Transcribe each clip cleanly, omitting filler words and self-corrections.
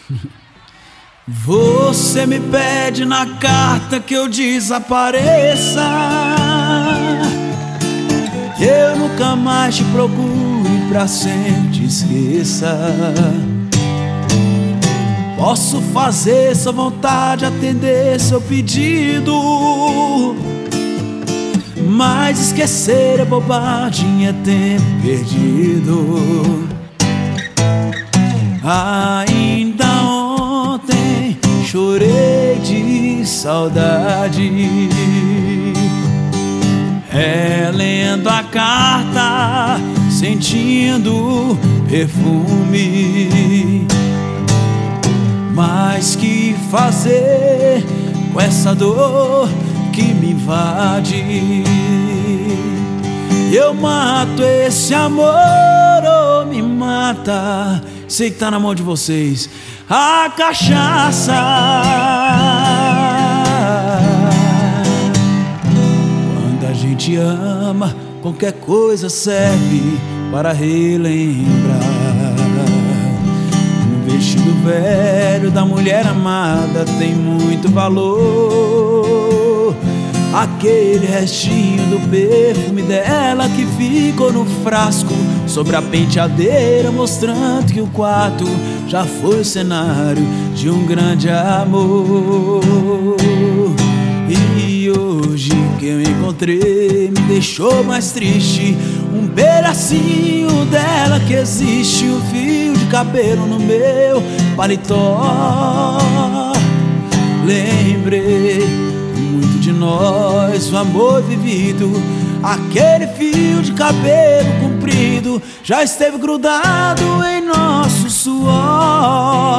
Você me pede na carta que eu desapareça, que eu nunca mais te procure, pra sempre te esqueça. Posso fazer sua vontade, atender seu pedido, mas esquecer é bobagem, é tempo perdido. Ainda ontem chorei de saudade, relendo a carta, sentindo perfume. Mas que fazer com essa dor que me invade? Eu mato esse amor ou me mata? Sei que tá na mão de vocês a cachaça. Quando a gente ama, qualquer coisa serve para relembrar. Um vestido velho da mulher amada tem muito valor. Aquele restinho do perfume dela que ficou no frasco sobre a penteadeira, mostrando que o quarto já foi o cenário de um grande amor. E hoje que eu encontrei me deixou mais triste. Um pedacinho dela que existe, um fio de cabelo no meu paletó. Lembrei muito de nós, o amor vivido. Aquele fio de cabelo comprido já esteve grudado em nosso suor.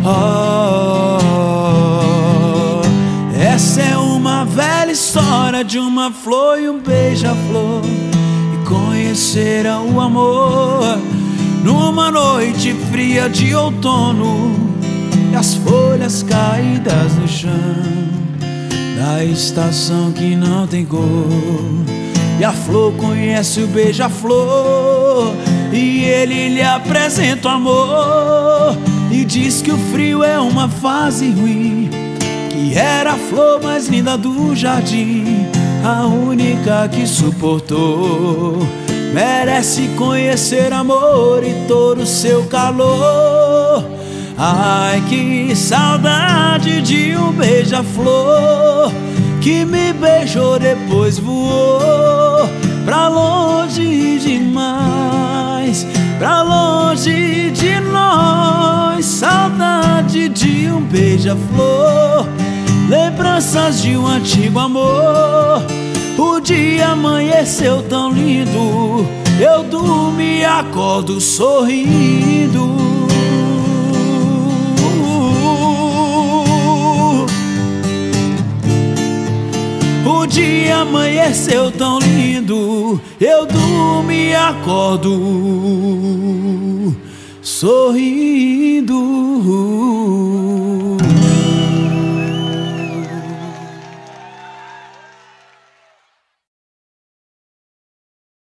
Essa é uma velha história de uma flor e um beija-flor que conheceram o amor numa noite fria de outono, e as folhas caídas no chão da estação que não tem cor. E a flor conhece o beija-flor, e ele lhe apresenta o amor, e diz que o frio é uma fase ruim, que era a flor mais linda do jardim, a única que suportou. Merece conhecer amor e todo o seu calor. Ai, que saudade de um beija-flor que me beijou, depois voou pra longe demais, pra longe de nós. Saudade de um beija-flor, lembranças de um antigo amor. O dia amanheceu tão lindo, eu durmo e acordo sorrindo. O dia amanheceu tão lindo, eu durmo e acordo sorrindo.